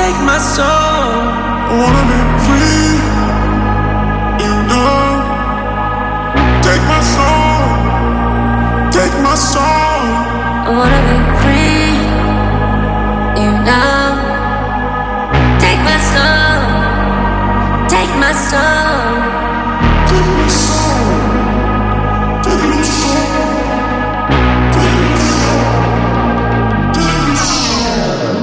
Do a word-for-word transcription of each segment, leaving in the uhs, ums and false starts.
take my soul. I wanna be free, you know. Take my soul, take my soul. I wanna be free, you know. Take my soul, take my soul. Take my soul, take my soul. Take my soul, take my soul.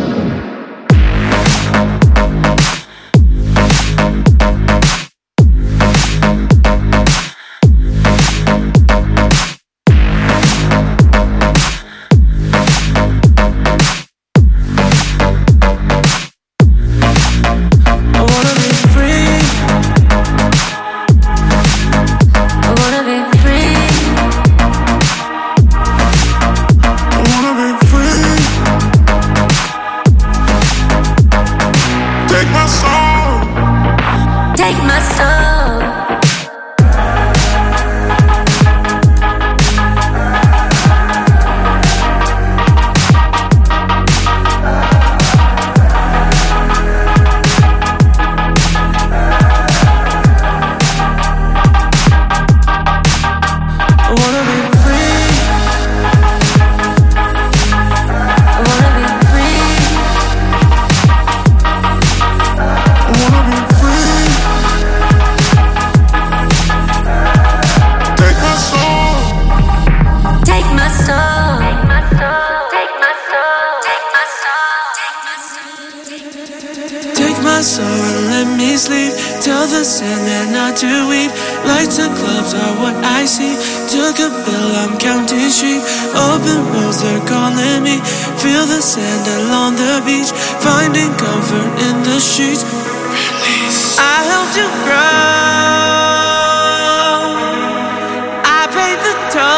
Take my soul. I wanna be free. I wanna be free. I wanna be free. Take my soul. Take my soul. Take my soul. Take my soul. Take my soul. Take my soul and let me sleep. Tell the Sandman not to weep. Lights and clubs are what I see. Took a bill, I'm counting sheep. Open roads, they're calling me. Feel the sand along the beach. Finding comfort in the streets. I helped you grow. I paid the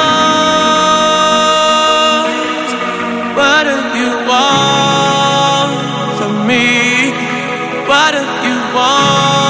tolls. What do you want from me? What do you want?